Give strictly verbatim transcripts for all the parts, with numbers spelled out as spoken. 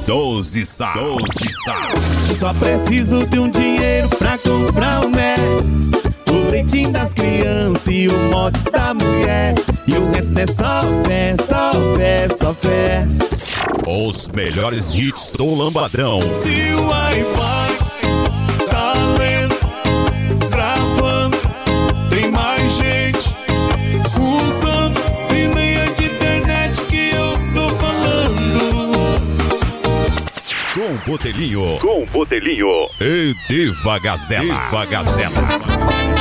doze sal. doze sal. Só preciso de um dinheiro pra comprar um né. O leitinho das crianças e o mods da mulher. E o resto é só fé, só fé, só fé. Os melhores hits do Lambadão. Se o Wi-Fi tá lento, travando, tem mais gente usando. E nem é de internet que eu tô falando. Com Botelinho. Com Botelinho. E Diva Gazela. Diva Gazela.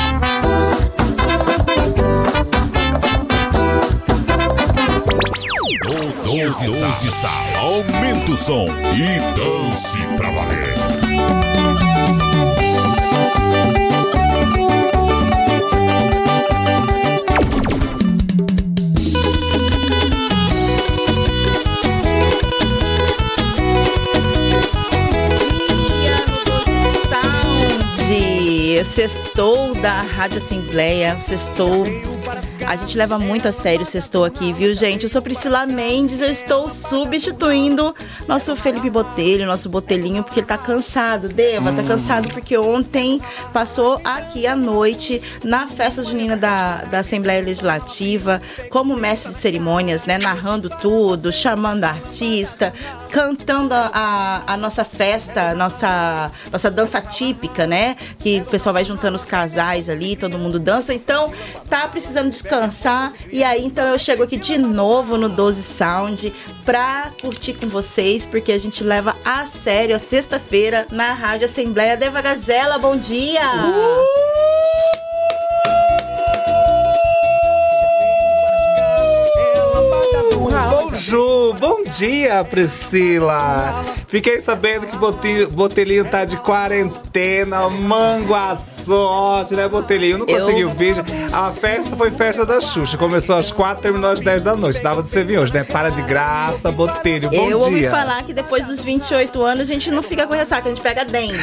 doze sal. Aumenta o som e dance pra valer. Sextou da Rádio Assembleia, sextou. A gente leva muito a sério o sextou aqui, viu, gente? Eu sou Priscila Mendes, eu estou substituindo nosso Felipe Botelho, nosso Botelinho, porque ele tá cansado. Deva, hum. tá cansado porque ontem passou aqui à noite na festa junina da, da Assembleia Legislativa, como mestre de cerimônias, né? Narrando tudo, chamando a artista, cantando a, a, a nossa festa, a nossa, nossa dança típica, né? Que o pessoal vai juntando os casais ali, todo mundo dança. Então, tá precisando descansar. E aí, então, eu chego aqui de novo no doze Sound pra curtir com vocês, porque a gente leva a sério a sexta-feira na Rádio Assembleia. Deva Gazela, bom dia! Uh! Bonjour, bom dia, Priscila. Fiquei sabendo que o Botelinho tá de quarentena, manguaçote, né, Botelinho? Não conseguiu Eu... vir. A festa foi festa da Xuxa. Começou às quatro, terminou às dez da noite. Dava de você vir hoje, né? Para de graça, Botelho, bom Eu dia. Eu ouvi falar que depois dos vinte e oito anos a gente não fica com ressaca, a gente pega dengue.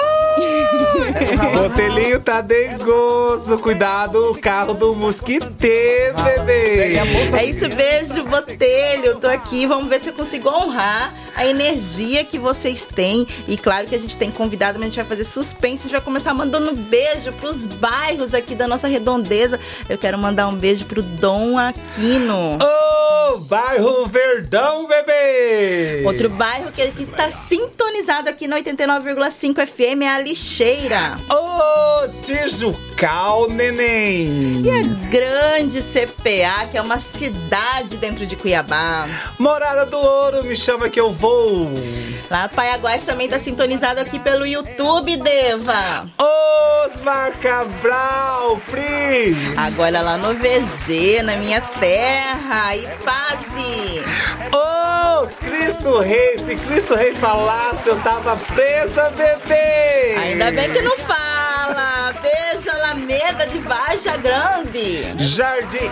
Botelinho tá dengoso. Cuidado, o carro do mosquiteiro, bebê. É isso mesmo, Botelho. Eu tô aqui, vamos ver se eu consigo honrar a energia que vocês têm. E claro que a gente tem convidado, mas a gente vai fazer suspense. A gente vai começar mandando beijo pros bairros aqui da nossa redondeza. Eu quero mandar um beijo pro Dom Aquino. Ô, oh, bairro Verdão, bebê! Outro bairro que, que tá sintonizado aqui no oitenta e nove vírgula cinco F M é a Lixeira. Ô, oh, Tijucal, neném! E a grande C P A, que é uma cidade dentro de Cuiabá. Morada do Ouro, me chama que eu vou. Lá Paiaguás também tá sintonizado aqui pelo YouTube, Deva. Osmar Cabral, Pri. Agora lá no V G, na minha terra, Ipaze. Ô, oh, Cristo Rei, se Cristo Rei falasse, eu tava presa, bebê. Ainda bem que não fala. Beijo, Alameda de Varja Grande. Jardim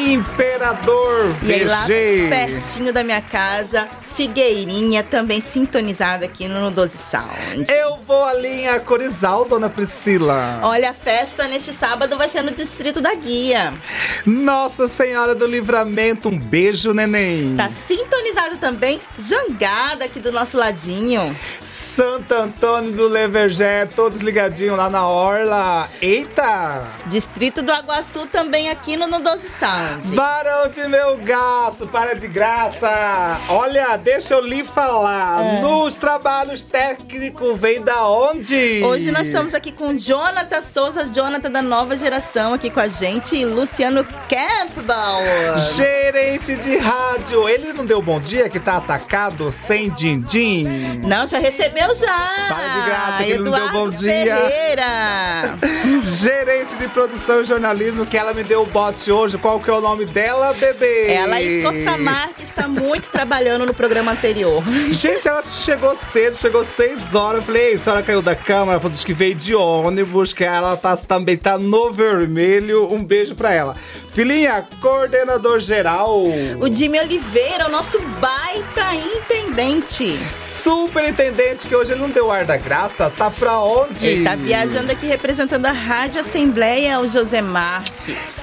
Imperador, e aí, lá V G. pertinho da minha casa, Figueirinha, também sintonizada aqui no doze Sound. Eu vou ali em Acorizal, dona Priscila. Olha, a festa neste sábado vai ser no Distrito da Guia. Nossa Senhora do Livramento, um beijo, neném. Tá sintonizado também Jangada, aqui do nosso ladinho. Santo Antônio do Levergé, todos ligadinhos lá na orla. Eita! Distrito do Aguaçu também aqui no, no doze Sound. Barão de Melgaço, para de graça. Olha, deixa eu lhe falar. É. Nos trabalhos técnicos, vem da onde? Hoje nós estamos aqui com Jonathan Souza, Jonathan da nova geração aqui com a gente, e Luciano Campbell, gerente de rádio. Ele não deu bom dia que tá atacado sem din-din? Não, já recebeu já. Para de graça que ele Eduardo não deu bom dia. Ferreira. Gerente de produção e jornalismo, que ela me deu o bote hoje. Qual que é o nome dela, bebê? Ela, Laís Costamar, que está muito trabalhando no programa anterior. Gente, ela chegou cedo, chegou seis horas. Eu falei, ei, a senhora caiu da cama? Ela falou que veio de ônibus, que ela tá, também tá no vermelho. Um beijo pra ela. Filhinha, coordenador geral. O Jimmy Oliveira, o nosso baita intendente. Superintendente, que hoje ele não deu ar da graça. Tá pra onde? Ele tá viajando aqui representando a Rádio Assembleia, o José Marques.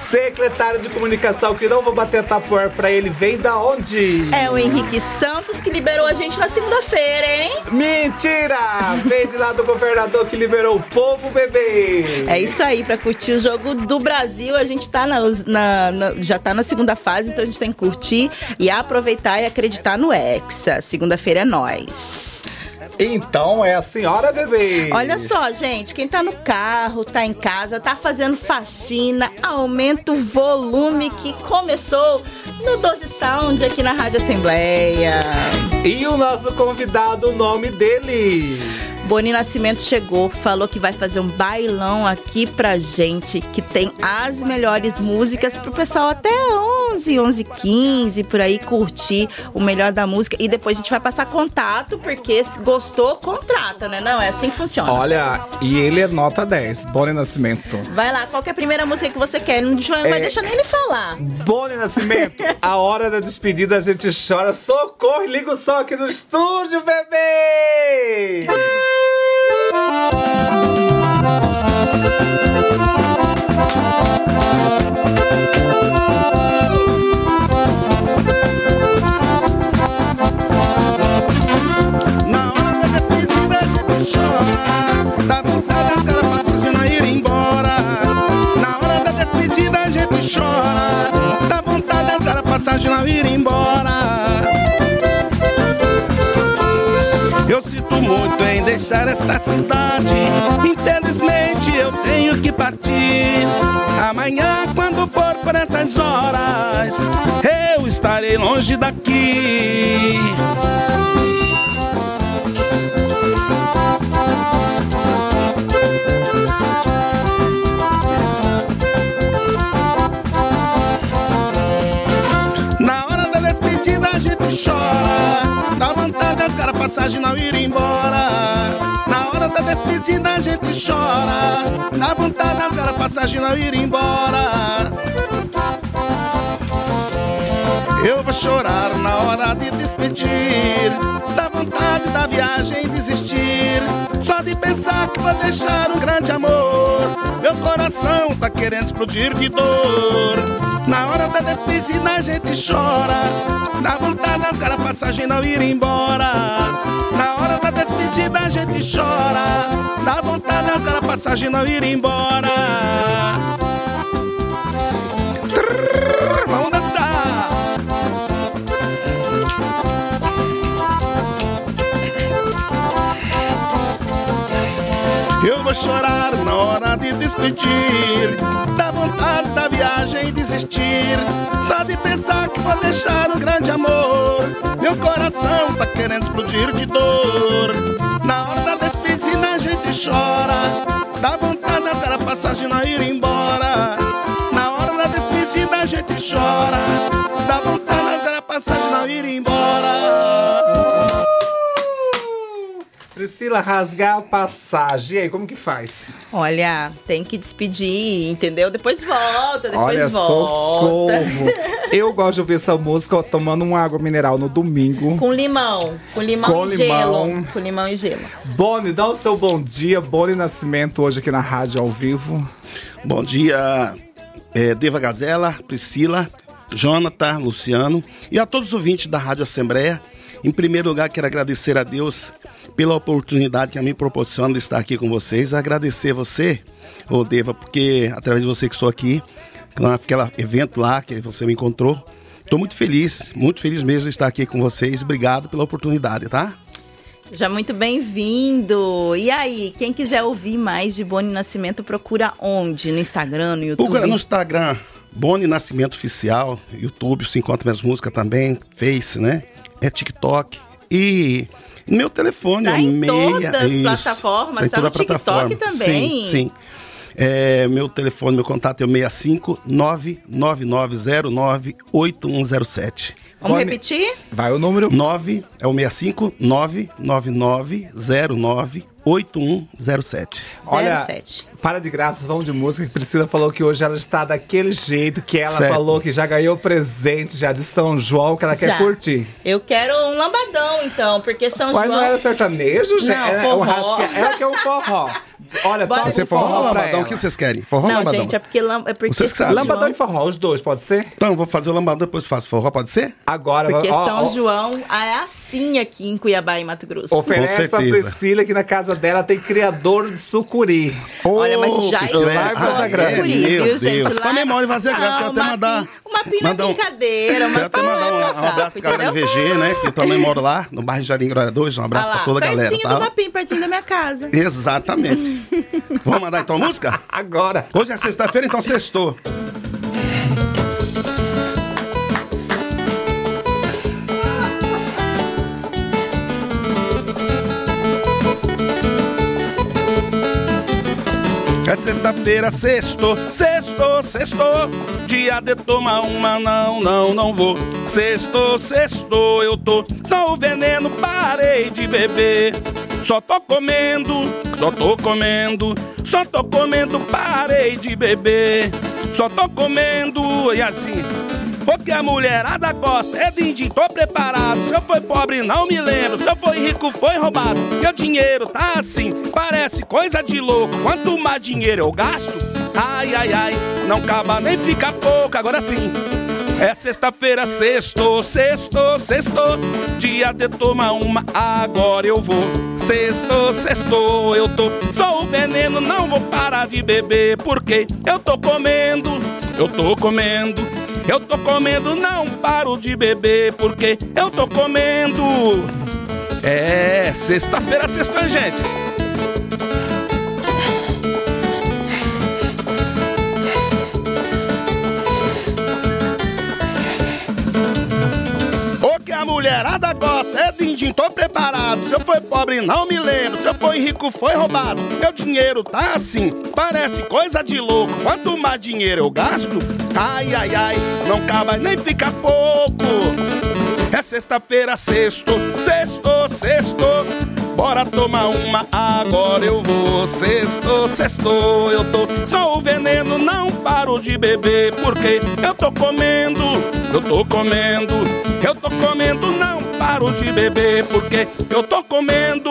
secretário de comunicação, que não vou bater tapoer pra ele, vem da onde? É o Henrique Santos que liberou a gente na segunda-feira, hein? Mentira! Vem de lá do governador que liberou o povo, bebê! É isso aí, pra curtir o jogo do Brasil, a gente tá na, na, na, já tá na segunda fase, então a gente tem que curtir e aproveitar e acreditar no Hexa. Segunda-feira é nóis. Então é a senhora, bebê. Olha só, gente, quem tá no carro, tá em casa, tá fazendo faxina, aumenta o volume que começou no doze Sound aqui na Rádio Assembleia. E o nosso convidado, o nome dele? Boni Nascimento chegou, falou que vai fazer um bailão aqui pra gente, que tem as melhores músicas pro pessoal até onze, onze e quinze, por aí, curtir o melhor da música. E depois a gente vai passar contato, porque se gostou, contrata, né? Não, é assim que funciona. Olha, e ele é nota dez, Boni Nascimento. Vai lá, qual que é a primeira música que você quer? Não vai É... deixar nem ele falar. Boni Nascimento, a hora da despedida a gente chora. Socorro, liga o som aqui no estúdio, bebê! Na hora da despedida a gente chora, dá vontade das caras passagem a ir embora. Na hora da despedida a gente chora, dá vontade das caras passagem a ir embora. Eu sinto muito em deixar esta cidade, infelizmente eu tenho que partir. Amanhã, quando for por essas horas, eu estarei longe daqui. Na hora da despedida a gente chora, dá vontade das caras passagem não ir embora. Na hora da despedida a gente chora, dá vontade das caras passagem não ir embora. Eu vou chorar na hora de despedir, dá vontade da viagem desistir. Só de pensar que vou deixar um grande amor, meu coração tá querendo explodir de dor. Na hora da despedida a gente chora, dá vontade das caras passagem não ir embora. Na hora da despedida a gente chora, dá vontade das caras passagem não ir embora. Trrr, vamos dançar! Eu vou chorar na hora de despedir, dá vontade da viagem desistir. Só de pensar que vou deixar um grande amor, meu coração tá querendo explodir de dor. Na hora da despedida a gente chora, dá vontade das caras passagem não ir embora. Na hora da despedida a gente chora, dá vontade das caras passagem não ir embora. Priscila, rasgar a passagem. E aí, como que faz? Olha, tem que despedir, entendeu? Depois volta, depois Olha, volta. socorro. Eu gosto de ouvir essa música ó, tomando uma água mineral no domingo. Com limão, com limão Com e limão. gelo. Com limão e gelo. Boni, dá o seu bom dia. Boni Nascimento hoje aqui na rádio ao vivo. Bom dia, é, Deva Gazela, Priscila, Jonathan, Luciano e a todos os ouvintes da Rádio Assembleia. Em primeiro lugar, quero agradecer a Deus pela oportunidade que a me proporciona de estar aqui com vocês. Agradecer você, ô Deva, porque através de você que estou aqui, naquele evento lá que você me encontrou, estou muito feliz, muito feliz mesmo de estar aqui com vocês. Obrigado pela oportunidade, tá? Seja muito bem-vindo. E aí, quem quiser ouvir mais de Boni Nascimento, procura onde? No Instagram, no YouTube? Procura no Instagram, Boni Nascimento Oficial, YouTube, se encontra minhas músicas também, Face, né? É TikTok. E meu telefone tá é em meia... todas as isso, plataformas, em tá toda no TikTok plataforma. também. Sim, sim. É, meu telefone, meu contato é o seis cinco nove nove nove zero nove oito um zero sete. Vamos Boni, repetir? vai o número? nove é o seis cinco nove nove nove zero nove oito um zero sete. Olha, zero sete. para de graça, vamos de música. Que Priscila falou que hoje ela está daquele jeito que ela Certo. falou que já ganhou presente já de São João, que ela quer Já. curtir. Eu quero um lambadão, então, porque São Mas João... não era sertanejo, gente? Não, Ela, forró. eu acho que ela quer um forró. Olha, Bora. toca Você um forró ou forró pra lambadão? O ela. que vocês querem? Forró ou Não, lambadão? gente, é porque, lam- é porque Vocês que São sabem. Lambadão João, e forró, os dois, pode ser? Então, vou fazer o lambadão, depois faço forró, pode ser? Agora, porque ó, São ó, João é assim aqui em Cuiabá e Mato Grosso. oferece pra certeza. Priscila que na casa dela tem criador de sucuri. Olha, mas já Ô, estou Priscila, Larga só Vazia Grande. sucuri, Meu viu, Deus. gente? Pra memória em Vazia Grande, quero até uma mandar- pin- Uma pina mandar um- brincadeira, uma Quero até pina mandar um, um abraço pra galera do V G, né? Que eu também moro lá, no bairro Jardim Glória dois. Um abraço Olha pra lá, toda a galera, pertinho do tá? Mapim, pertinho da minha casa. Exatamente. Vamos mandar então a música? Agora. Hoje é sexta-feira, então sextou. É sexta-feira, sextou, sextou, sextou. Dia de tomar uma, não, não, não vou. Sextou, sextou, eu tô. Só o veneno, parei de beber. Só tô comendo, só tô comendo. Só tô comendo, parei de beber. Só tô comendo, e assim. Porque a mulherada gosta, é din-din, tô preparado. Se eu for pobre, não me lembro. Se eu for rico, foi roubado. Meu dinheiro tá assim, parece coisa de louco. Quanto mais dinheiro eu gasto, ai, ai, ai, não acaba nem fica pouco. Agora sim, é sexta-feira, sextou, sextou, sextou. Dia de tomar uma, agora eu vou. Sextou, sextou, eu tô. Sou o veneno, não vou parar de beber. Porque eu tô comendo, eu tô comendo. Eu tô comendo, não paro de beber, porque eu tô comendo. É, sexta-feira, sexta, gente. O que a mulherada gosta é din-din, tô preparado. Se eu for pobre, não me lembro. Se eu for rico, foi roubado. Meu dinheiro tá assim, parece coisa de louco. Quanto mais dinheiro eu gasto, ai, ai, ai, não acaba nem fica pouco. É sexta-feira, sexto, sexto, sexto. Bora tomar uma, agora eu vou. Sexto, sexto, eu tô. Sou o veneno, não paro de beber. Porque eu tô comendo, eu tô comendo. Eu tô comendo, não paro de beber. Porque eu tô comendo.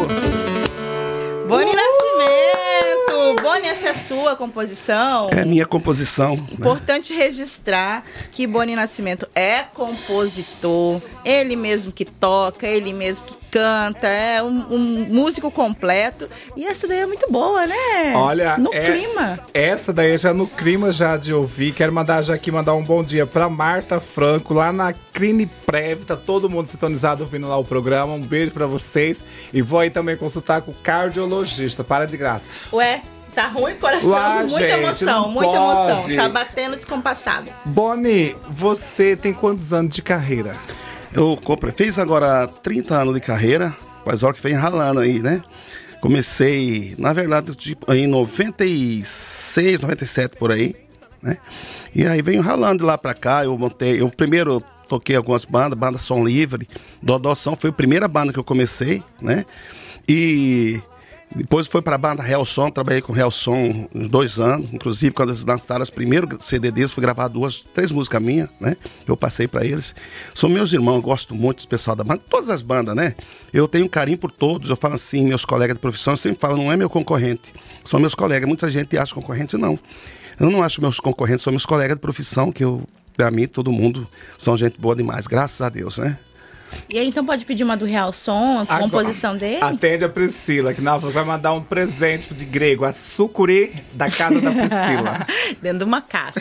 Boni Nascimento! Boni, essa é a sua composição? É minha composição. né? Importante registrar que Boni Nascimento é compositor, ele mesmo que toca, ele mesmo que canta, é um, um músico completo. E essa daí é muito boa, né? Olha, no é- clima. Essa daí já no clima já de ouvir. Quero mandar já aqui mandar um bom dia pra Marta Franco, lá na Cline Prev. Tá todo mundo sintonizado ouvindo lá o programa. Um beijo pra vocês. E vou aí também consultar com o cardiologista. Para de graça. Ué, tá ruim o coração, Lá, muita gente, emoção, não muita emoção. pode. Tá batendo descompassado. Boni, você tem quantos anos de carreira? Eu comprei, fiz agora trinta anos de carreira, mas olha que vem ralando aí, né? Comecei, na verdade, tipo, em noventa e seis, noventa e sete por aí, né? E aí venho ralando de lá pra cá, eu montei, eu primeiro toquei algumas bandas, banda Som Livre, Dodó Som foi a primeira banda que eu comecei, né? E depois foi pra banda Real Som, trabalhei com Real Som uns dois anos, inclusive quando eles lançaram os primeiros C D deles, fui gravar duas, três músicas minhas, né? Eu passei pra eles. São meus irmãos, eu gosto muito dos pessoal da banda, todas as bandas, né? Eu tenho um carinho por todos, eu falo assim, meus colegas de profissão, eu sempre falo, não é meu concorrente, são meus colegas. Muita gente acha concorrente, não. Eu não acho meus concorrentes, são meus colegas de profissão, que eu, pra mim, todo mundo são gente boa demais, graças a Deus, né? E aí, então pode pedir uma do Real Som, a Agora, composição dele? Atende a Priscila, que na vai mandar um presente de grego, a sucuri da casa da Priscila. Dentro de uma caixa.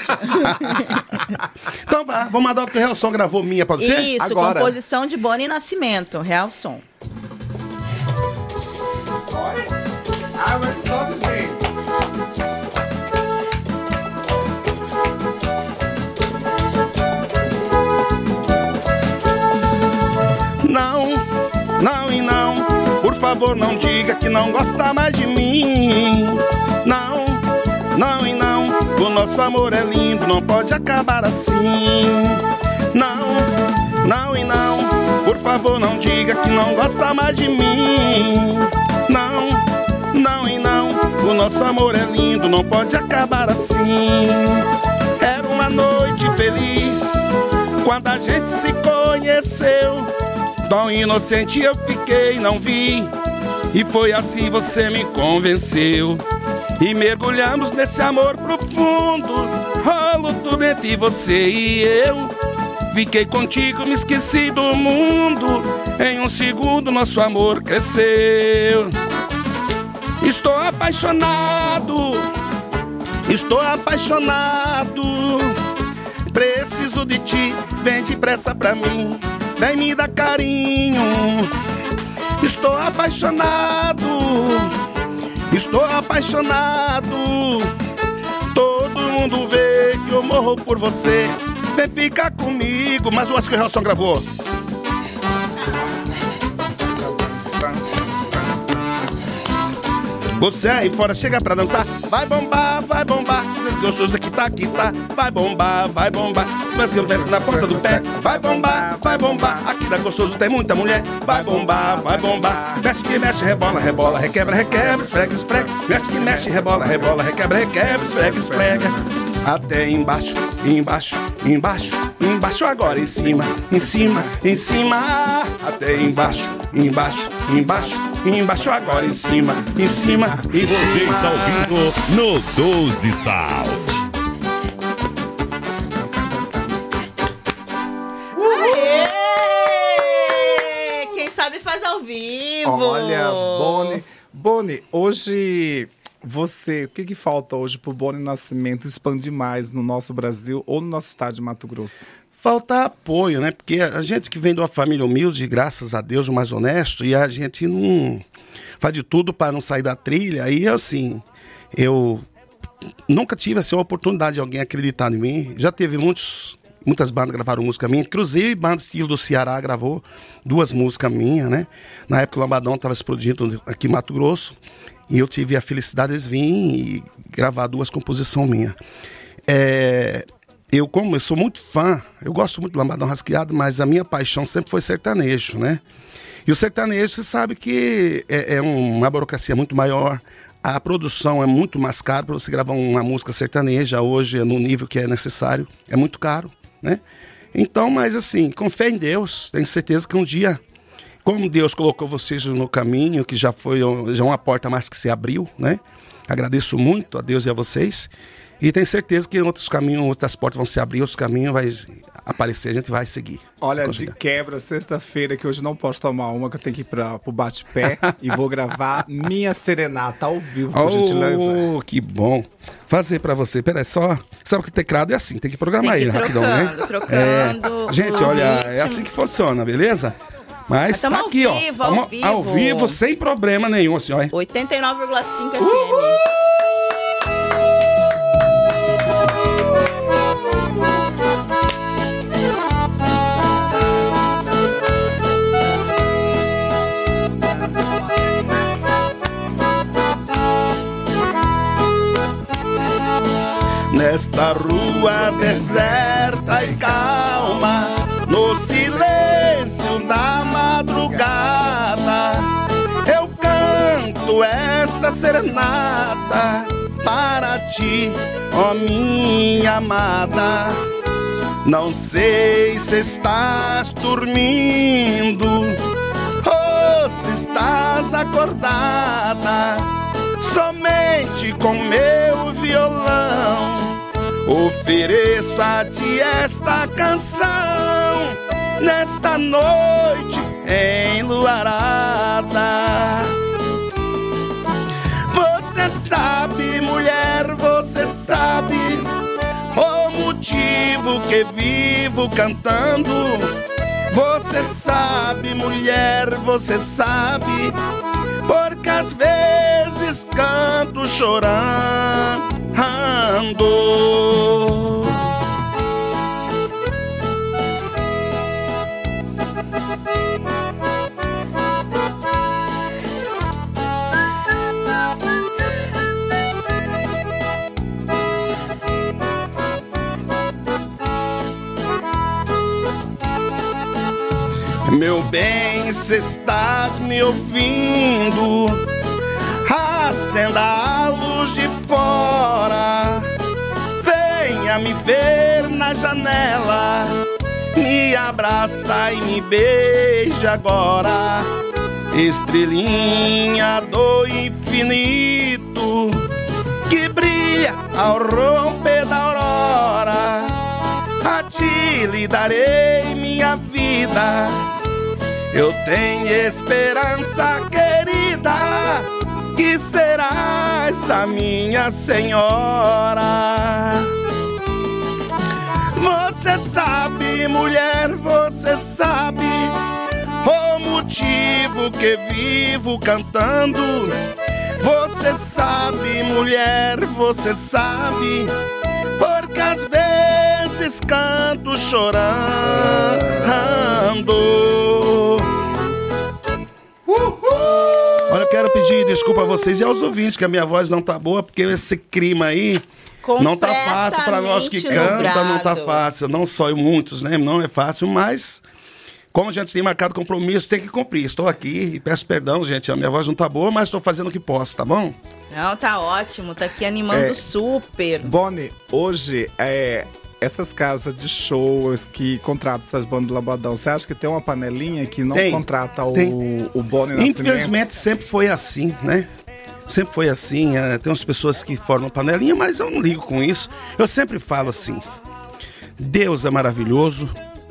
Então vá, vamos mandar o que o Real Som gravou minha, pode ser? Isso, Agora. composição de Boni Nascimento, Real Som. Ah, mas só do jeito. Não, não e não, por favor não diga que não gosta mais de mim. Não, não e não, o nosso amor é lindo, não pode acabar assim. Não, não e não, por favor não diga que não gosta mais de mim. Não, não e não, o nosso amor é lindo, não pode acabar assim. Era uma noite feliz, quando a gente se conheceu. Tão inocente eu fiquei, não vi E foi assim você me convenceu. E mergulhamos nesse amor profundo. Rolo tudo entre você e eu. Fiquei contigo, me esqueci do mundo. Em um segundo nosso amor cresceu. Estou apaixonado, estou apaixonado. Preciso de ti, vem depressa pra mim. Vem me dar carinho. Estou apaixonado, estou apaixonado. Todo mundo vê que eu morro por você. Vem ficar comigo. Mas o Oscar Relson gravou. Você aí fora chega pra dançar. Vai bombar, vai bombar. Gostoso aqui tá, aqui tá. Vai bombar, vai bombar. Mas que eu desce na ponta do pé. Vai bombar, vai bombar. Aqui da Gostoso tem muita mulher. Vai bombar, vai bombar. Mexe que mexe, rebola, rebola. Requebra, requebra, esfrega, esfrega. Mexe que mexe, rebola, rebola. Requebra, requebra, esfrega, esfrega. Até embaixo, embaixo, embaixo, embaixo agora em cima, em cima, em cima. Até embaixo, embaixo, embaixo, embaixo agora em cima, em cima. E você está ouvindo no doze Sound. Aê! Quem sabe faz ao vivo. Olha, Boni. Boni, hoje... Você, o que, que falta hoje pro Boni Nascimento expandir mais no nosso Brasil ou no nosso estado de Mato Grosso? Falta apoio, né? Porque a gente que vem de uma família humilde, graças a Deus, o mais honesto, e a gente não faz de tudo para não sair da trilha. Aí, assim, eu nunca tive assim, a oportunidade de alguém acreditar em mim. Já teve muitos, muitas bandas que gravaram música minha, inclusive banda estilo do Ceará gravou duas músicas minhas, né? Na época o Lambadão estava explodindo aqui em Mato Grosso. E eu tive a felicidade de vir e gravar duas composições minhas. É, eu, como eu sou muito fã, eu gosto muito do Lambadão Rasqueado, mas a minha paixão sempre foi sertanejo, né? E o sertanejo, você sabe que é, é uma burocracia muito maior, a produção é muito mais cara para você gravar uma música sertaneja, hoje, no nível que é necessário, é muito caro, né? Então, mas assim, com fé em Deus, tenho certeza que um dia... Como Deus colocou vocês no caminho, que já foi já uma porta mais que se abriu, né? Agradeço muito a Deus e a vocês. E tenho certeza que outros caminhos, outras portas vão se abrir, outros caminhos vai aparecer, a gente vai seguir. Olha, de quebra, sexta-feira, que hoje não posso tomar uma, que eu tenho que ir para o bate-pé e vou gravar minha serenata ao vivo, por oh, gentileza. Que bom. Fazer pra você. Peraí, só... Sabe que o teclado é assim, tem que programar tem que ele rapidão, trocando, né? Trocando, é. Gente, olha, é assim que funciona, beleza? Mas tá ao aqui, vivo, ó. ao Tamo vivo. ao vivo, sem problema nenhum, assim, ó. oitenta e nove vírgula cinco F M. Nesta rua deserta e calma, no silêncio da madrugada, eu canto esta serenata para ti, ó minha amada. Não sei se estás dormindo ou se estás acordada. Somente com meu violão ofereço a ti esta canção nesta noite enluarada. Você sabe, mulher, você sabe o motivo que vivo cantando. Você sabe, mulher, você sabe, porque às vezes canto chorando. Meu bem, se estás me ouvindo, acenda a luz de fora, venha me ver na janela, me abraça e me beija agora. estrelinha do infinito, que brilha ao romper da aurora. A ti lhe darei minha vida, eu tenho esperança, querida, que serás a minha senhora. Você sabe, mulher, você sabe o motivo que vivo cantando. Você sabe, mulher, você sabe, porque às vezes canto chorando. Olha, eu quero pedir desculpa a vocês e aos ouvintes, que a minha voz não tá boa, porque esse clima aí não tá fácil para nós que canta, não tá fácil. Não só eu, muitos, né? Não é fácil, mas como a gente tem marcado compromisso, tem que cumprir. Estou aqui e peço perdão, gente. A minha voz não tá boa, mas estou fazendo o que posso, tá bom? Não, tá ótimo. Tá aqui animando é, super. Boni, hoje, é, essas casas de shows que contratam essas bandas de lambadão, você acha que tem uma panelinha que não tem, contrata o, o Boni Nascimento? Infelizmente, sempre foi assim, né? Sempre foi assim. É, tem umas pessoas que formam panelinha, mas eu não ligo com isso. Eu sempre falo assim, Deus é maravilhoso,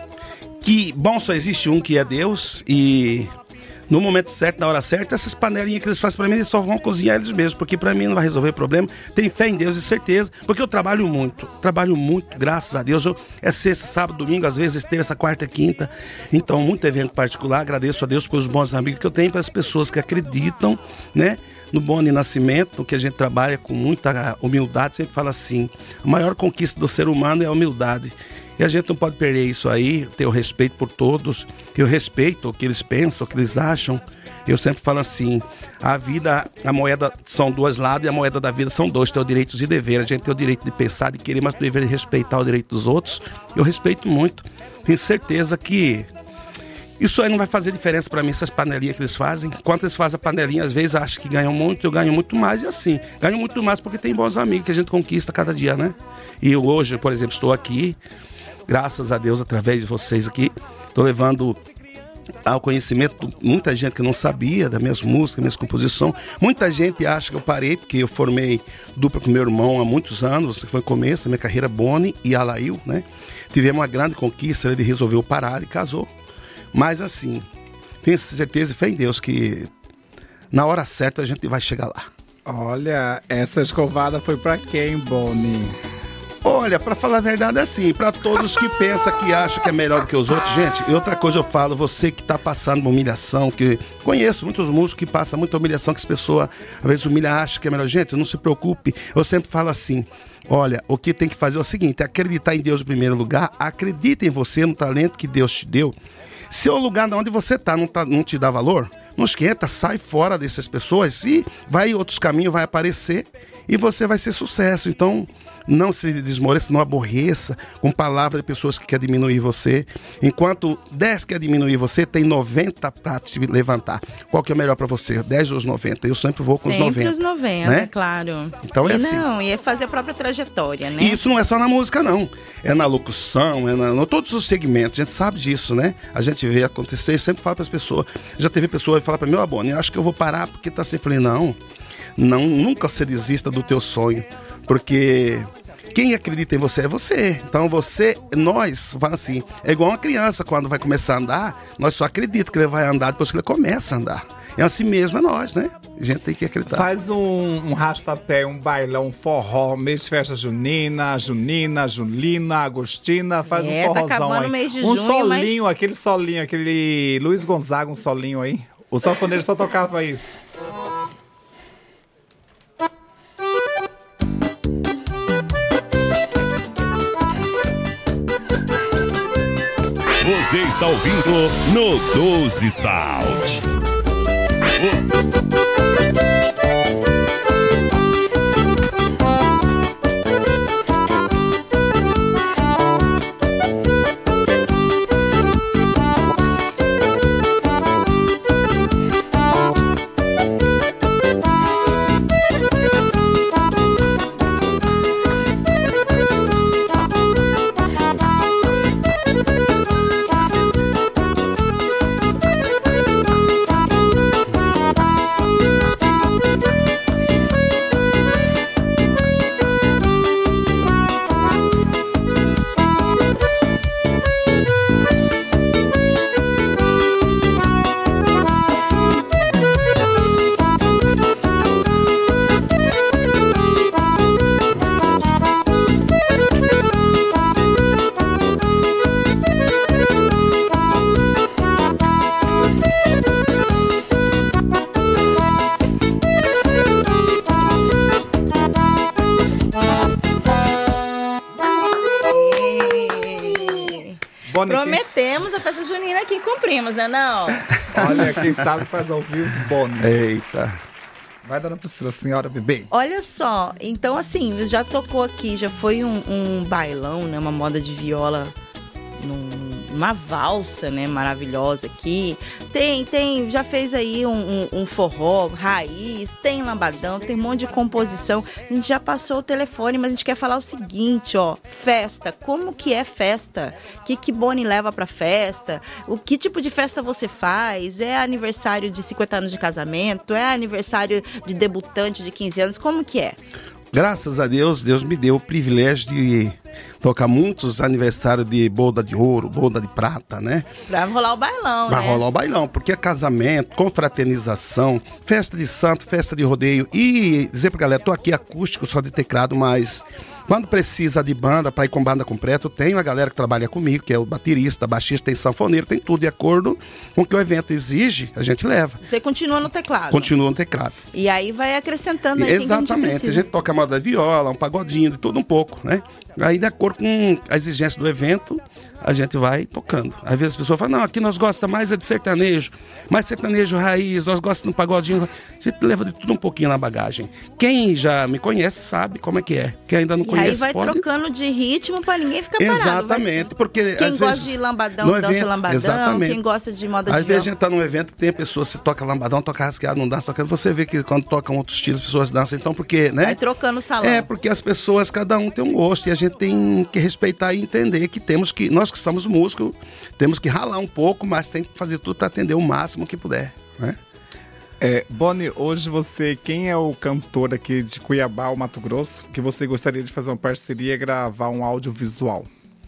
que bom só existe um, que é Deus, e no momento certo, na hora certa, essas panelinhas que eles fazem pra mim, eles só vão cozinhar eles mesmos, porque pra mim não vai resolver problema. Tenho fé em Deus e certeza, porque eu trabalho muito, trabalho muito, graças a Deus. Eu, é sexta, sábado, domingo, às vezes terça, quarta, quinta, então muito evento particular. Agradeço a Deus pelos bons amigos que eu tenho, pelas pessoas que acreditam, né, no Boni Nascimento, que a gente trabalha com muita humildade. Sempre fala assim, a maior conquista do ser humano é a humildade. E a gente não pode perder isso aí, ter o respeito por todos. Eu respeito o que eles pensam, o que eles acham. Eu sempre falo assim, a vida, a moeda são dois lados e a moeda da vida são dois. Tem o direito e dever. A gente tem o direito de pensar, de querer, mas o dever de respeitar o direito dos outros. Eu respeito muito. Tenho certeza que isso aí não vai fazer diferença para mim, essas panelinhas que eles fazem. Enquanto eles fazem a panelinha, às vezes acham que ganham muito, eu ganho muito mais. E assim, ganho muito mais porque tem bons amigos que a gente conquista cada dia, né? E eu hoje, por exemplo, estou aqui, graças a Deus, através de vocês aqui, estou levando ao conhecimento muita gente que não sabia das minhas músicas, das minhas composições. Muita gente acha que eu parei, porque eu formei dupla com meu irmão há muitos anos, foi o começo da minha carreira, Boni e Alail, né? Tivemos uma grande conquista, ele resolveu parar e casou. Mas assim, tenho certeza e fé em Deus que na hora certa a gente vai chegar lá. Olha, essa escovada foi pra quem, Boni? Olha, pra falar a verdade é assim, pra todos que pensam que acham que é melhor do que os outros, gente, e outra coisa eu falo, você que tá passando uma humilhação, que conheço muitos músicos que passam muita humilhação, que as pessoas às vezes humilham, acham que é melhor. Gente, não se preocupe, eu sempre falo assim, olha, o que tem que fazer é o seguinte, acreditar em Deus em primeiro lugar, acredita em você, no talento que Deus te deu. Se o lugar onde você tá não, tá, não te dá valor, não esquenta, sai fora dessas pessoas e vai em outros caminhos, vai aparecer e você vai ser sucesso. Então, não se desmoreça, não aborreça com palavras de pessoas que querem diminuir você. Enquanto dez quer diminuir você, tem noventa para te levantar. Qual que é melhor para você? dez ou os noventa? Eu sempre vou com sempre os noventa. Sempre os noventa, né? Claro. Então é e assim. Não, e é fazer a própria trajetória, né? E isso não é só na música, não. É na locução, é na, em todos os segmentos. A gente sabe disso, né? A gente vê acontecer e sempre fala para as pessoas. Já teve pessoa que fala para mim, ó, Boni, eu acho que eu vou parar porque tá assim. Eu falei, não, não, nunca se desista do teu sonho. Porque quem acredita em você é você. Então você, nós, fala assim, é igual uma criança quando vai começar a andar, nós só acreditamos que ele vai andar depois que ele começa a andar. É assim mesmo, é nós, né? A gente tem que acreditar. Faz um, um rastapé, um bailão, um forró, mês de festa junina, junina, julina, agostina, faz é, um forrozão tá acabando aí. O mês de um junho, solinho, mas... aquele solinho, aquele Luiz Gonzaga, um solinho aí. O sanfoneiro só tocava isso. Você está ouvindo no doze Sound. Prometemos a festa junina aqui, cumprimos, né não? Olha, quem sabe faz ao vivo, Boni. Eita. Vai, dona Priscila, senhora bebê. Olha só, então assim, já tocou aqui, já foi um, um bailão, né? Uma moda de viola, num, uma valsa, né? Maravilhosa aqui. Tem, tem, já fez aí um, um, um forró, raiz, tem lambadão, tem um monte de composição. A gente já passou o telefone, mas a gente quer falar o seguinte, ó. Festa, como que é festa? O que que Boni leva pra festa? O que tipo de festa você faz? É aniversário de cinquenta anos de casamento? É aniversário de debutante de quinze anos? Como que é? Graças a Deus, Deus me deu o privilégio de tocar muitos aniversários de boda de ouro, boda de prata, né? Pra rolar o bailão, Vai né? rolar o bailão, porque é casamento, confraternização, festa de santo, festa de rodeio. E dizer pra galera, tô aqui acústico, só de teclado, mas quando precisa de banda, pra ir com banda completa, eu tenho a galera que trabalha comigo, que é o baterista, baixista, tem sanfoneiro, tem tudo de acordo com o que o evento exige, a gente leva. Você continua no teclado. Continua no teclado. E aí vai acrescentando aí quem que a gente Exatamente, a precisa. gente toca moda de viola, um pagodinho, de tudo um pouco, né? Aí, de acordo com a exigência do evento, a gente vai tocando. Às vezes as pessoas falam, não, aqui nós gostamos mais é de sertanejo, mais sertanejo raiz, nós gostamos de um pagodinho. A gente leva de tudo um pouquinho na bagagem. Quem já me conhece sabe como é que é. Quem ainda não E conhece aí vai pode... trocando de ritmo pra ninguém ficar parado. Exatamente, Vai... porque Quem às gosta vezes, de lambadão, no dança evento, lambadão. exatamente. Quem gosta de moda de Às vezes a viola. gente tá num evento que tem a pessoa, se toca lambadão, toca rasqueado, não dança, tocando. Você vê que quando tocam outros estilos, as pessoas dançam. Então, porque, né? Vai trocando o salão. É, porque as pessoas, cada um tem um gosto e a gente tem que respeitar e entender que temos que, nós que somos músicos, temos que ralar um pouco, mas tem que fazer tudo para atender o máximo que puder, né? É, Boni, hoje você, quem é o cantor aqui de Cuiabá, o Mato Grosso, que você gostaria de fazer uma parceria e gravar um audiovisual?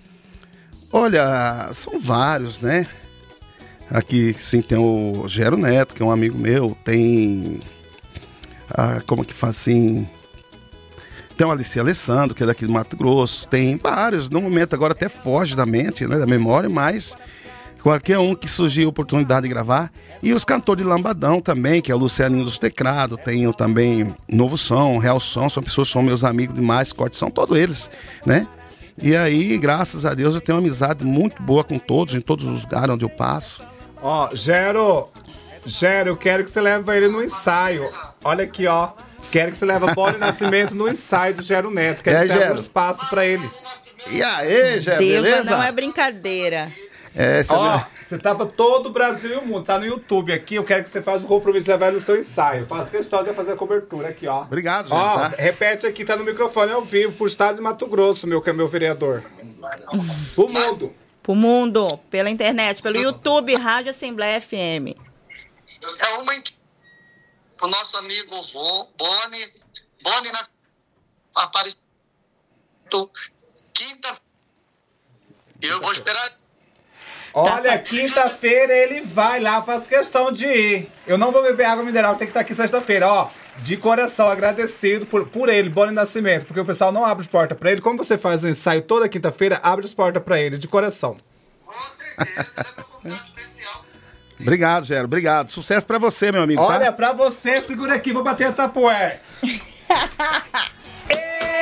Olha, são vários, né? Aqui, sim, tem o Gero Neto, que é um amigo meu, tem, a, como que faz assim... Tem o Alice Alessandro, que é daqui do Mato Grosso, tem vários, no momento agora até foge da mente, né, da memória, mas qualquer um que surgiu a oportunidade de gravar. E os cantores de lambadão também, que é o Lucianinho dos Teclados, tenho também Novo Som, Real Som, são pessoas que são meus amigos demais, corte são todos eles, né? E aí, graças a Deus, eu tenho uma amizade muito boa com todos, em todos os lugares onde eu passo. Ó, Gero, Gero, eu quero que você leve ele no ensaio. Olha aqui, ó. Quero que você leve a Boni Nascimento no ensaio do Gero Neto. Quero É, que você abra Gero. um espaço pra ele. E aí, Gé, Deva beleza? não é brincadeira. É, você Ó, viu? você tá pra todo o Brasil e o mundo. Tá no YouTube aqui. Eu quero que você faça um compromisso e levar ele no seu ensaio. Faça questão de fazer a cobertura aqui, ó. Obrigado, Gé, Ó, tá? repete aqui, tá no microfone ao vivo, pro estado de Mato Grosso, meu, que é meu vereador. O mundo. Pro mundo, pela internet, pelo YouTube, Rádio Assembleia F M. É uma ent- o nosso amigo Ron, Boni, Boni na apareceu quinta. Eu vou esperar. Olha, quinta-feira ele vai lá, faz questão de ir. Eu não vou beber água mineral, tem que estar aqui sexta-feira, ó. De coração, agradecido por, por ele, Boni Nascimento, porque o pessoal não abre as portas pra ele. Como você faz o ensaio toda quinta-feira, abre as portas pra ele, de coração. Com certeza, ele é meu convidado especial. Obrigado, Gero, obrigado. Sucesso pra você, meu amigo, Olha, tá? pra você, segura aqui, vou bater a tapoé. Ei,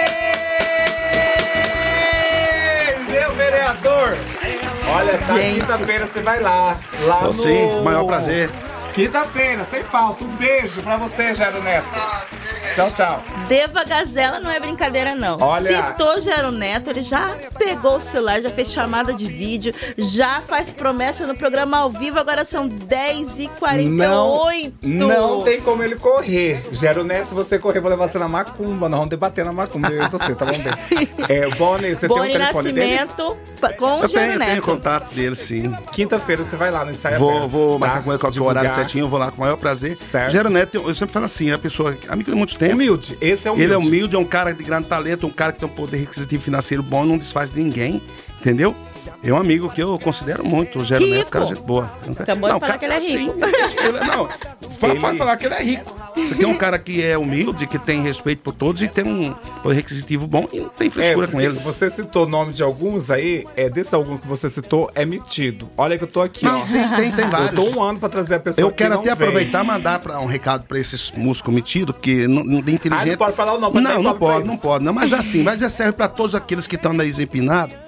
meu vereador! Olha, tá Gente. quinta-feira você vai lá. Lá Vou no... sim, com o maior prazer. Quinta-feira, sem falta. Um beijo pra você, Gero Neto. Tchau, tchau. Deva Gazela não é brincadeira, não. Olha- Citou Gero Neto, ele já pegou o celular, já fez chamada de vídeo, já faz promessa no programa ao vivo, agora são dez e quarenta e oito. Não, não tem como ele correr. Gero Neto, se você correr, vou levar você na macumba. Nós vamos debater na macumba, eu e você, tá bom? Bem. É, Boni, você Boni tem o telefone dele? Nascimento pa- com o Eu Gero tenho, tenho Neto. contato dele, sim. Quinta-feira você vai lá no ensaio Vou, aberto, vou tá? marcar com ele qual que é o horário Divulgar. certinho, eu vou lá com o maior prazer. Certo. Gero Neto, eu sempre falo assim, é uma pessoa, amigo de muito tempo. Humilde, esse é humilde. Ele é humilde, é um cara de grande talento, um cara que tem um poder requisitivo financeiro bom, não desfaz de ninguém, entendeu? É um amigo que eu considero muito, o Gero Rico. Neto, cara, gente boa. Acabou de falar cara, que ele é rico. Sim, ele, não, pode, Ele- pode falar que ele é rico. Porque é um cara que é humilde, que tem respeito por todos e tem um poder requisitivo bom e não tem frescura com porque ele. Você citou o nome de alguns aí, é desse algum que você citou, é metido. Olha que eu tô aqui, Não, ó. sim, tem, tem Eu vários. tô um ano pra trazer a pessoa Eu que quero não até veio. aproveitar e mandar pra, um recado pra esses músicos metidos, que não, não tem inteligente. Ah, não pode falar o nome, mas Não, tem não nome pra pode, eles. não pode. Não, mas assim, mas já serve pra todos aqueles que estão nariz empinado.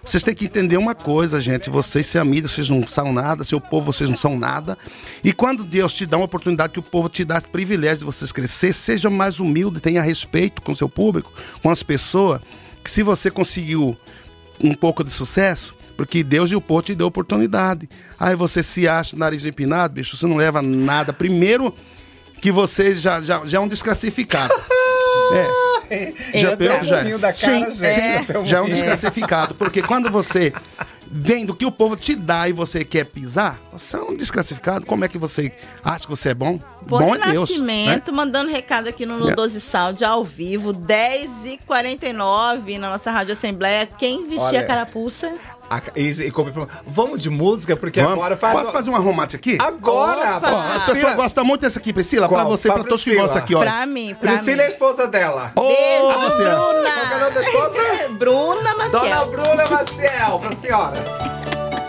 Vocês têm que entender uma coisa, gente. Vocês, se a mídia, vocês não são nada. Seu povo, vocês não são nada. E quando Deus te dá uma oportunidade, que o povo te dá esse privilégio de vocês crescer, seja mais humilde, tenha respeito com o seu público, com as pessoas. Que se você conseguiu um pouco de sucesso, porque Deus e o povo te deu oportunidade. Aí você se acha nariz empinado, bicho, você não leva nada. Primeiro que você já, já, já é um desclassificado. É. Já, Eu pelo, já, da cara, sim, gente. sim, já é um desclassificado. Porque quando você vem do que o povo te dá e você quer pisar, você é um desclassificado. Como é que você acha que você é bom? Bom Bom é Deus. Nascimento, Né? mandando recado aqui no, no É. doze Sound, ao vivo, dez e quarenta e nove, na nossa Rádio Assembleia. Quem vestia Olha. a carapuça? A- E, e, come- vamos de música, porque Vamos. agora faz. Posso fazer uma romance aqui? Agora! Opa! Ó, as pessoas gostam muito dessa aqui, Priscila. Pra Qual? você, Pra pra todos que Priscila. gostam aqui, olha. Pra mim, pra Priscila é a mim. esposa dela. Ô, Beijo, Priscila. Qual que é o nome da esposa? Bruna! Bruna Maciel. Dona Bruna Maciel, pra senhora.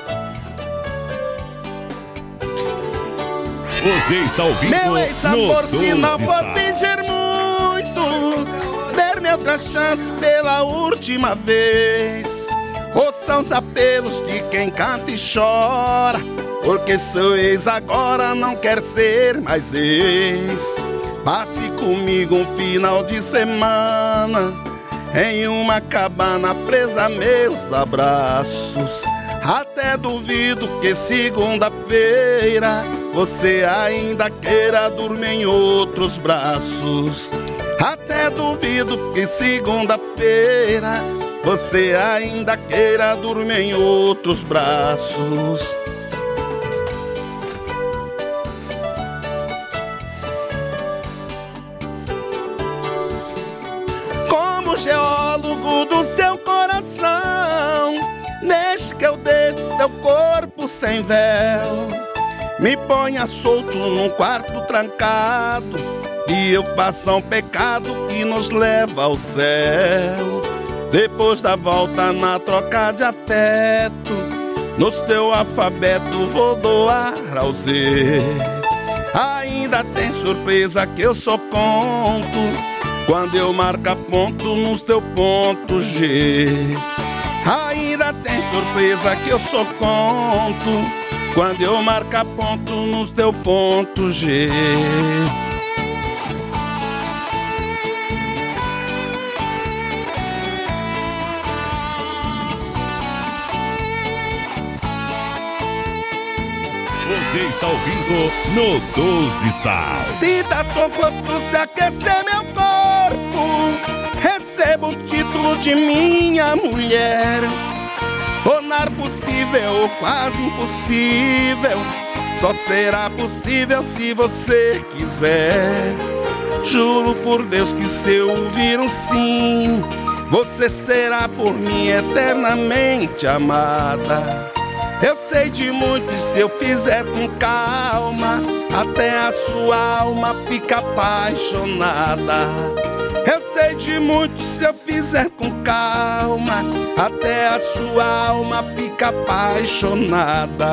Você está ouvindo Meu ex-amor, no se não doze for Sal. pedir muito, der-me outra chance pela última vez. Ouçam os apelos de quem canta e chora, porque seu ex agora não quer ser mais ex. Passe comigo um final de semana em uma cabana presa a meus abraços. Até duvido que segunda-feira você ainda queira dormir em outros braços. Até duvido que segunda-feira você ainda queira dormir em outros braços. Como geólogo do seu coração, deixe que eu desça teu corpo sem véu. Me ponha solto num quarto trancado e eu faça um pecado que nos leva ao céu. Depois da volta na troca de afeto, no teu alfabeto vou doar ao Z. Ainda tem surpresa que eu só conto quando eu marco ponto no teu ponto G. Ainda tem surpresa que eu só conto quando eu marco ponto no teu ponto G. Você está ouvindo no doze Sal. Se dá conforto se aquecer meu corpo, recebo o título de minha mulher. Tornar possível ou quase impossível só será possível se você quiser. Juro por Deus que se eu ouvir um sim, você será por mim eternamente amada. Eu sei de muito e se eu fizer com calma, até a sua alma fica apaixonada. Eu sei de muito se eu fizer com calma, até a sua alma fica apaixonada.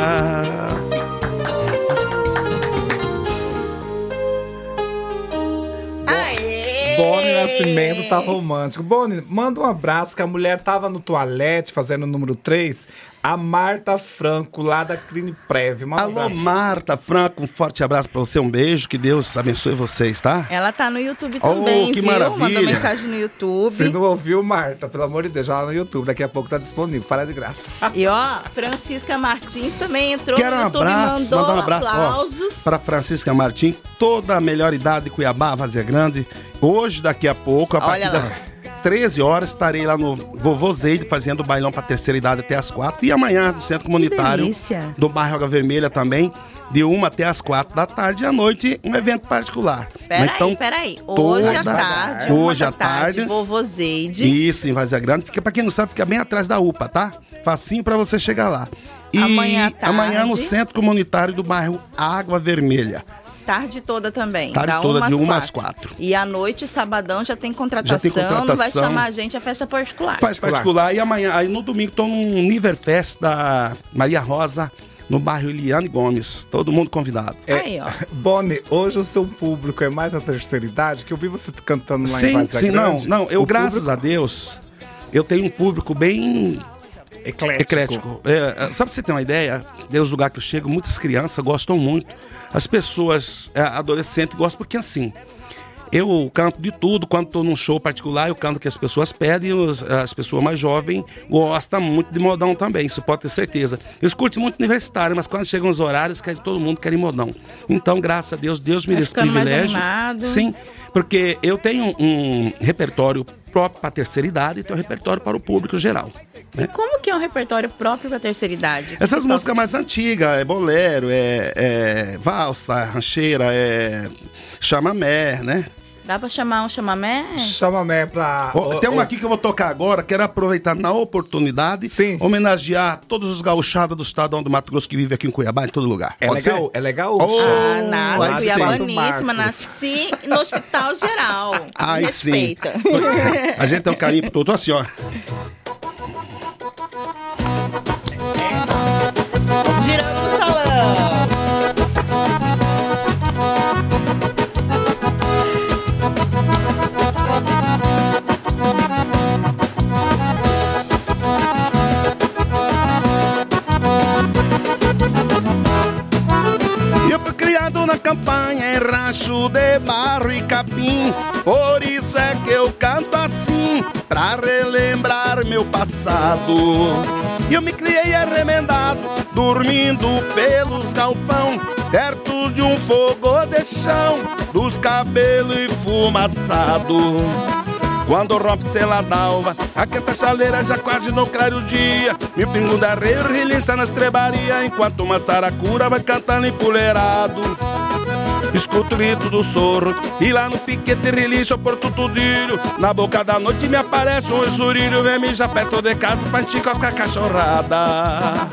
Aê! Boni Nascimento tá romântico. Boni, manda um abraço que a mulher tava no toalete fazendo o número três. A Marta Franco, lá da Cliniprev. Manda um Alô, abraço. Marta Franco, um forte abraço pra você, um beijo, que Deus abençoe vocês, tá? Ela tá no YouTube Oh, também, que viu? maravilha. Mandou mensagem no YouTube. Se não ouviu, Marta, pelo amor de Deus, já lá no YouTube. Daqui a pouco tá disponível. Para de graça. E ó, Francisca Martins também entrou Quero um no YouTube e abraço, mandou mandar um abraço, ó, aplausos. para Francisca Martins, toda a melhor idade de Cuiabá, Vazia Grande. Hoje, daqui a pouco, a Olha partir lá. das treze horas, estarei lá no Vovô Zeide fazendo bailão para terceira idade até as quatro. E amanhã, no Centro Comunitário delícia. do bairro Água Vermelha também, de uma até as quatro da tarde. E à noite, um evento particular. Peraí, Então, peraí. Hoje à toda- tarde, hoje uma à da tarde, tarde. Vovô Zeide. Isso, em Vazia Grande. Fica, pra quem não sabe, fica bem atrás da U P A, tá? Facinho pra você chegar lá. E Amanhã à tarde. amanhã no Centro Comunitário do bairro Água Vermelha. Tarde toda também. Tarde da toda, uma de às uma às quatro. quatro. E à noite, sabadão, já tem contratação. Já tem Não vai contratação. chamar a gente a festa particular. Faz particular. E amanhã, aí no domingo, tô no Niverfest da Maria Rosa, no bairro Eliane Gomes. Todo mundo convidado. Aí, ó. Boni, hoje o seu público é mais a terceira idade, que eu vi você cantando lá em Sim, Vazia sim, não, Grande. não. Eu, O graças público- a Deus, eu tenho um público bem eclético. Eclético. É, sabe, você tem uma ideia? Deus, lugar que eu chego, muitas crianças gostam muito. As pessoas, é, adolescentes, gostam porque assim... Eu canto de tudo, quando estou num show particular, eu canto que as pessoas pedem, os, as pessoas mais jovens gostam muito de modão também, isso pode ter certeza. Eles curtem muito universitário, mas quando chegam os horários, querem, todo mundo quer modão. Então, graças a Deus, Deus me deu esse privilégio. Sim, porque eu tenho um repertório próprio para a terceira idade e tenho um repertório para o público geral. E como que é um repertório próprio para a terceira idade? Essas músicas toca... mais antigas, é bolero, é, é valsa, rancheira, é chamamé, né? Dá pra chamar um chamamé? Chamamé pra... Oh, tem uma aqui que eu vou tocar agora, quero aproveitar na oportunidade, Sim. homenagear todos os gauchados do estado do Mato Grosso que vivem aqui em Cuiabá, em todo lugar. É Pode legal? ser? É legal? Oh, ah, nada, Cuiabaníssima, Marcos. nasci no Hospital Geral. Ai, Me respeita. sim. A gente tem um carinho por todo, assim, ó. Girando o salão. Eu fui criado na campanha em rancho de barro e capim, por isso é que eu canto assim, pra relembrar meu passado. Eu me criei arremendado, dormindo pelos galpão, perto de um fogo de chão, dos cabelos esfumaçado. Quando rompe estrela d'alva, a canta chaleira já quase no claro dia, meu pingo da rei relincha na estrebaria, enquanto uma saracura vai cantando empoleirado. Escuto o grito do sorro, e lá no piquete relincha o porto tudilho, na boca da noite me aparece um essurilho, vem mijar perto de casa pra antiga com a cachorrada.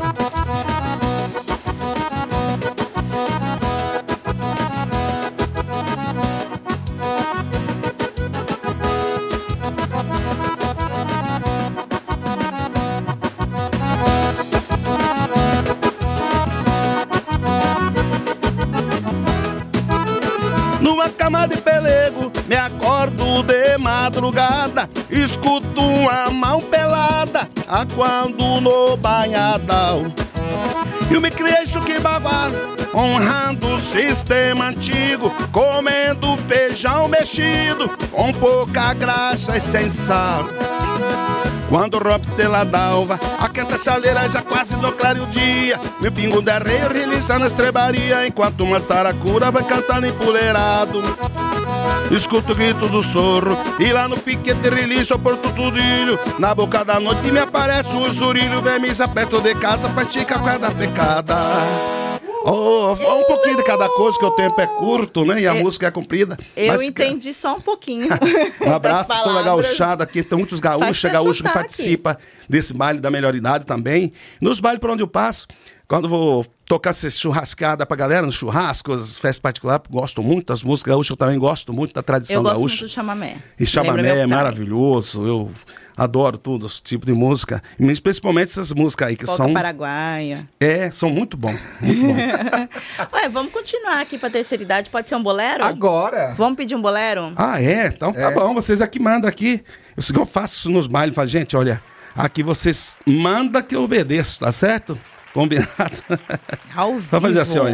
Numa cama de pelego, me acordo de madrugada, escuto uma mão pelada, a quando no banhadal. Eu me criei chuquibaguá, honrando o sistema antigo, comendo feijão mexido, com pouca graxa e sem sal. Quando rompe estrela d'alva, a canta chaleira já quase no claro dia, meu pingo da rei relincha na estrebaria, enquanto uma saracura vai cantando empoleirado. Escuto o grito do sorro, e lá no piquete relincha o porto tudilho, na boca da noite me aparece um zurilho, vem misa perto de casa, pratica com a da pecada. Oh, um pouquinho de cada coisa, que o tempo é curto, né? E a é, música é comprida. Eu mas, entendi só um pouquinho. Um abraço a toda a gauchada aqui. Tem muitos gaúchos, gaúchos que participam desse baile da melhor idade também. Nos bailes por onde eu passo, quando eu vou tocar essa churrascada pra galera, nos churrascos, festas particulares, gosto muito das músicas gaúchas, eu também gosto muito da tradição gaúcha. Eu gosto muito do chamamé. E chamamé é maravilhoso, eu adoro tudo, esse tipo de música, principalmente essas músicas aí que Polca são... paraguaia. É, são muito bom, muito bom. Ué, vamos continuar aqui pra terceira idade, pode ser um bolero? Agora! Vamos pedir um bolero? Ah, é? Então tá é. bom, vocês aqui mandam aqui. Eu, eu faço isso nos bailes, falo, gente, olha, aqui vocês mandam que eu obedeço, tá certo? Combinado? Ao vivo. Vamos fazer assim, olha.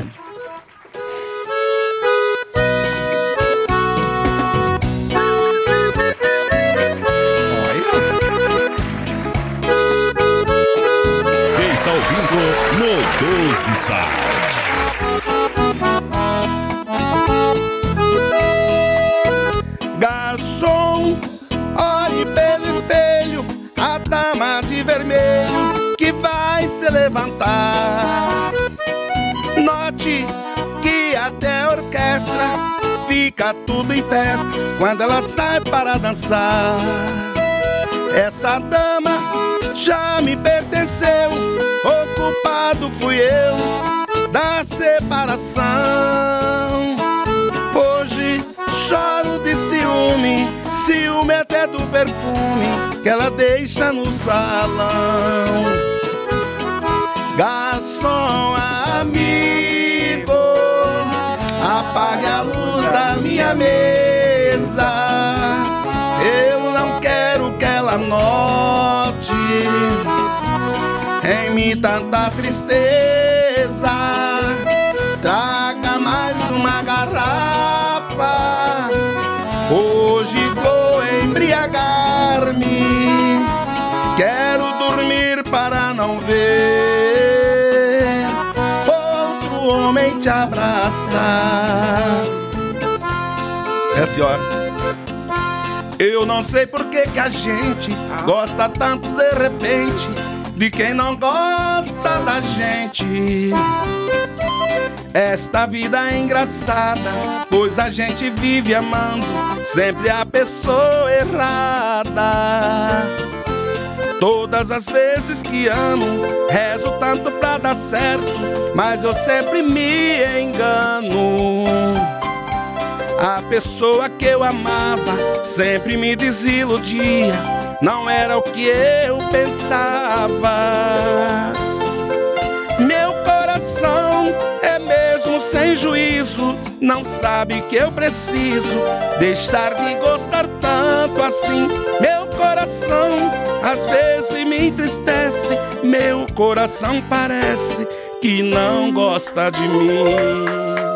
Você está ouvindo no doze Sat. Garçom, olhe pelo espelho, a dama de vermelho que vai se levantar. Note que até a orquestra fica tudo em festa quando ela sai para dançar. Essa dama já me pertenceu, ocupado fui eu da separação. Hoje choro de ciúme, ciúme até do perfume que ela deixa no salão. Garçom amigo, apague a luz da minha mesa. Eu não quero que ela note tanta tristeza. Traga mais uma garrafa. Hoje vou embriagar-me. Quero dormir para não ver outro homem te abraçar. É assim, ó. Eu não sei por que que a gente gosta tanto de repente de quem não gosta da gente. Esta vida é engraçada, pois a gente vive amando sempre a pessoa errada. Todas as vezes que amo, rezo tanto pra dar certo, mas eu sempre me engano. A pessoa que eu amava sempre me desiludia, não era o que eu pensava. Meu coração é mesmo sem juízo, não sabe que eu preciso deixar de gostar tanto assim. Meu coração às vezes me entristece, meu coração parece que não gosta de mim.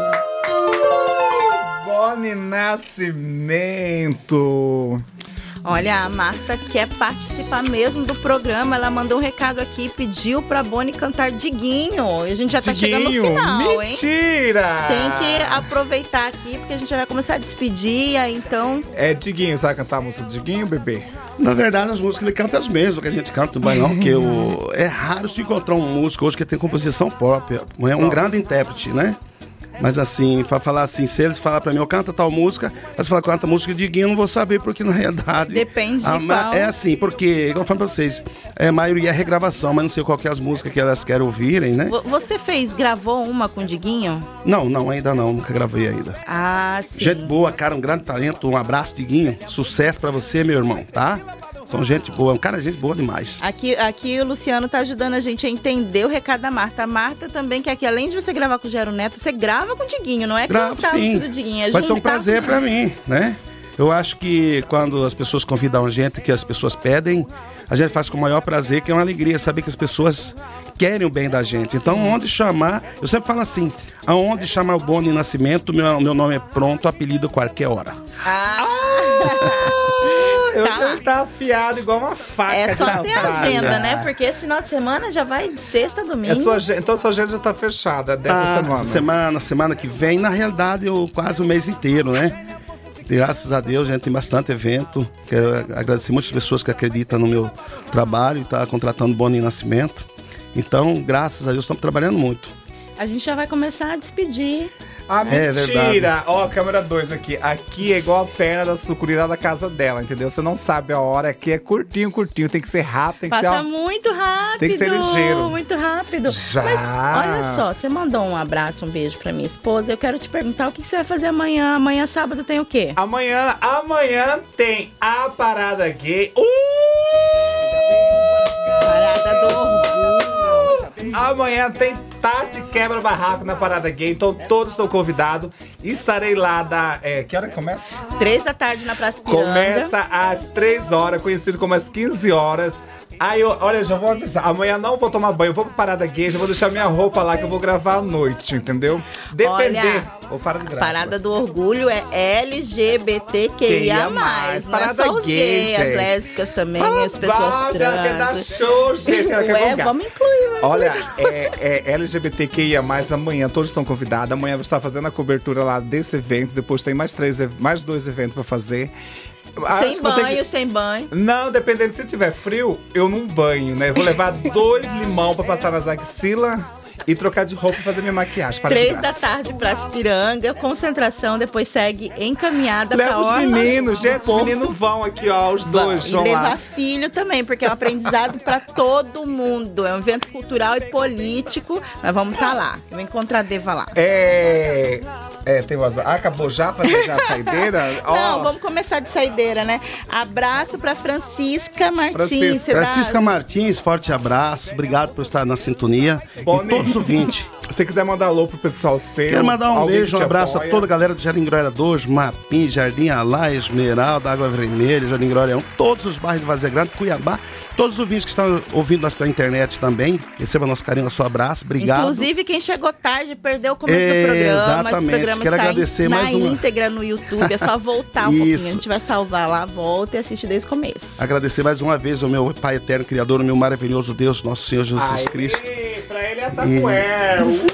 Boni Nascimento. Olha, a Marta quer participar mesmo do programa. Ela mandou um recado aqui e pediu pra Boni cantar Diguinho. E a gente já tá Diguinho, chegando no final, mentira! hein? Mentira! Tem que aproveitar aqui, porque a gente já vai começar a despedir, então... É Diguinho, sabe cantar a música do Diguinho, bebê? Na verdade, as músicas ele canta as mesmas que a gente canta no Baião, que eu... é raro se encontrar um músico hoje que tem composição própria. É um grande intérprete, né? Mas assim, pra falar assim, se eles falar pra mim, eu canta tal música, mas falar canta música de Diguinho, eu não vou saber, porque na realidade... Depende de a, qual. É assim, porque, igual eu falo pra vocês, é, a maioria é regravação, mas não sei qual que é as músicas que elas querem ouvirem, né? Você fez, gravou uma com o Diguinho? Não, não, ainda não, nunca gravei ainda. Ah, sim. Gente boa, cara, um grande talento, um abraço, Diguinho, sucesso pra você, meu irmão, tá? São gente boa, um cara gente boa demais. Aqui, aqui o Luciano tá ajudando a gente a entender o recado da Marta. A Marta também quer que, além de você gravar com o Gero Neto, você grava com o Diguinho, não é Gravo, cantar sim. do Diguinho. É vai ser um juntar prazer com- pra mim, né? Eu acho que quando as pessoas convidam a gente, que as pessoas pedem, a gente faz com o maior prazer, que é uma alegria saber que as pessoas querem o bem da gente. Então, onde chamar, eu sempre falo assim, aonde chamar o Boni Nascimento, meu, meu nome é pronto, apelido a qualquer hora. Ah! Eu Tá. ele tá afiado igual uma faca. É só de ter navalha. agenda, né? Porque esse final de semana já vai de sexta a domingo. É sua, agen- então sua agenda já tá fechada dessa Tá, semana. semana, semana que vem, na realidade, eu quase o mês inteiro, né? Graças a Deus, a gente tem bastante evento. Quero agradecer muitas pessoas que acreditam no meu trabalho e estão contratando Boni Nascimento. Então, graças a Deus, estamos trabalhando muito. A gente já vai começar a despedir. Ah, É mentira! verdade. Ó, câmera dois aqui. Aqui é igual a perna da sucuri lá da casa dela, entendeu? Você não sabe a hora. Aqui é curtinho, curtinho. Tem que ser rápido, tem que Passa ser... ó, muito rápido. Tem que ser ligeiro. Muito rápido. Já. Mas olha só, você mandou um abraço, um beijo pra minha esposa. Eu quero te perguntar o que você vai fazer amanhã. Amanhã, sábado, tem o quê? Amanhã, amanhã tem a parada gay. Uh! Parada do orgulho. Amanhã tem Tati Quebra Barraco na Parada Gay, então todos estão convidados. Estarei lá da... É, que hora que começa? Três da tarde na Praça Piranga. Começa às três horas, conhecido como às quinze horas. Aí, eu, olha, já vou avisar. Amanhã não vou tomar banho, eu vou pra Parada Gay, já vou deixar minha roupa lá que eu vou gravar à noite, entendeu? Depender. Olha, Ou para de graça. Parada do Orgulho é L G B T Q I A mais. Não é Parada só os gay, gays, as gente. lésbicas também, Fala as pessoas baixo, ela quer dar trans. show, gente. Ela quer Ué, gongar. vamos incluir. Vamos Olha, incluir. é, é L G B T Q I A mais, amanhã todos estão convidados. Amanhã eu vou estar fazendo a cobertura lá desse evento. Depois tem mais, três, ev- mais dois eventos pra fazer. Acho Sem que vou ter banho, que- sem banho. Não, dependendo se tiver frio, eu não banho, né? Vou levar dois limão pra passar nas axilas e trocar de roupa e fazer minha maquiagem. Para de Três da graça. tarde, Praça Piranga, concentração, depois segue encaminhada pra Leva os Orla meninos, do gente, os Porto. meninos vão aqui, ó, os dois E vão levar lá. filho também, porque é um aprendizado pra todo mundo. É um evento cultural e político. Nós vamos estar lá. Vou encontrar a Deva lá. É. É, tem o azar. Ah, acabou já pra já a saideira? Não, Ó, vamos começar de saideira, né? Abraço pra Francisca Martins. Francisca. Você dá- Francisca Martins, forte abraço, obrigado por estar na sintonia. Boni. E todos os ouvintes. Se você quiser mandar alô pro pessoal seu. Quero mandar um beijo, um abraço apoia. a toda a galera do Jardim Glória dois, Mapim, Jardim Alá, Esmeralda, Água Vermelha, Jardim Glória um, todos os bairros de Vazia Grande, Cuiabá, todos os ouvintes que estão ouvindo nós pela internet também, receba nosso carinho, nosso abraço, obrigado. Inclusive, quem chegou tarde perdeu o começo É, do programa. exatamente. Esse programa Quero está agradecer na mais uma- íntegra no YouTube, é só voltar um pouquinho. A Isso. gente vai salvar lá, volta e assiste desde o começo. Agradecer mais uma vez ao meu Pai Eterno, Criador, ao meu maravilhoso Deus, nosso Senhor Jesus Aê, Cristo. Pra ele é Tapuel.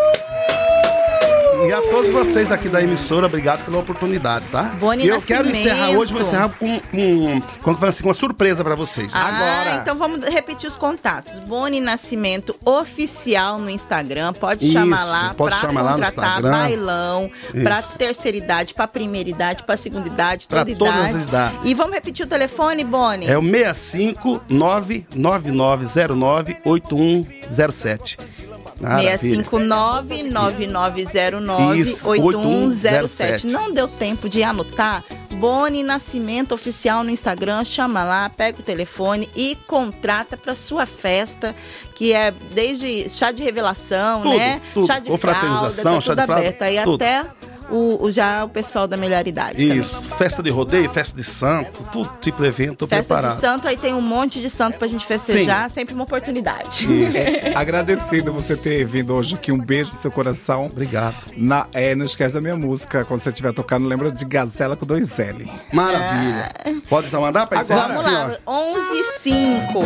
E a todos vocês aqui da emissora, obrigado pela oportunidade, tá? Boni E eu quero Nascimento. encerrar hoje, vou encerrar com, com, como fala assim, com uma surpresa pra vocês. Ah, Agora. então vamos repetir os contatos. Boni Nascimento Oficial no Instagram. Pode Isso, chamar lá pode pra chamar lá no contratar Instagram. bailão, pra Isso. terceira idade, pra primeira idade, pra segunda idade, Pra toda todas idade. as idades. E vamos repetir o telefone, Boni? É o seis cinco nove nove nove zero nove oito um zero sete. seis cinco nove, nove nove zero nove, Isso, oito um zero oito um zero sete. sete. Não deu tempo de anotar? Boni Nascimento Oficial no Instagram, chama lá, pega o telefone e contrata para sua festa, que é desde chá de revelação, Tudo, né? tudo. Chá de fralda, Confraternização, tá chá tudo de fralda, aberto. Aí tudo. até o, o- já o pessoal da melhor idade também. Isso, festa de rodeio, festa de santo, tudo tipo de evento, tô Festa preparado. de santo, aí tem um monte de santo pra gente festejar, sempre uma oportunidade. Isso, Agradecido você ter vindo hoje aqui. Um beijo no seu coração. obrigado. Na, é, não esquece da minha música. Quando você estiver tocando, lembra de Gazela com dois L. Maravilha. Pode então mandar pra encerrar? Vamos Assim, lá, ó. onze e cinco.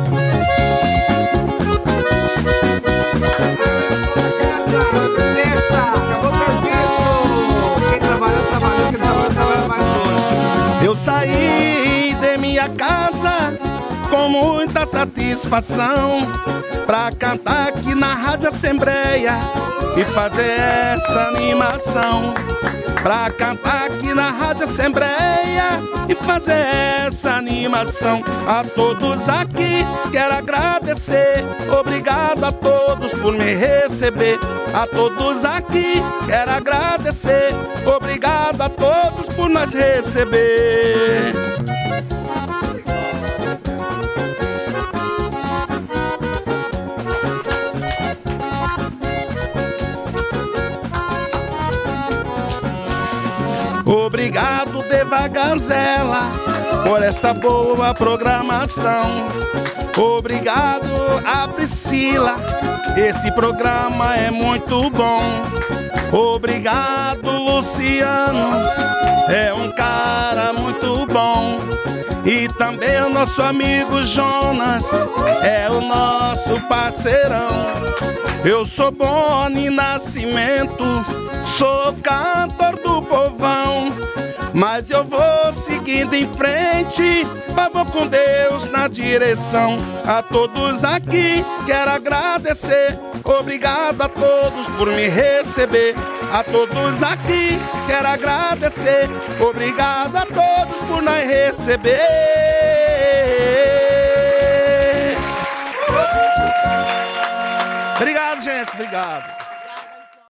Quem trabalhou, trabalhou. Quem trabalhou, trabalhou mais hoje. Eu saí de minha casa com muita satisfação pra cantar aqui na Rádio Assembleia e fazer essa animação. Pra cantar aqui na Rádio Assembleia e fazer essa animação. A todos aqui quero agradecer, obrigado a todos por me receber. A todos aqui quero agradecer, obrigado a todos por nos receber. Obrigado, Devagarzela, por esta boa programação. Obrigado a Priscila, esse programa é muito bom. Obrigado, Luciano, é um cara muito bom. E também o nosso amigo Jonas, é o nosso parceirão. Eu sou Boni Nascimento, sou cantor do povão, mas eu vou seguindo em frente, mas vou com Deus na direção. A todos aqui quero agradecer, obrigado a todos por me receber. A todos aqui quero agradecer, obrigado a todos por nos receber. Obrigado, gente, obrigado.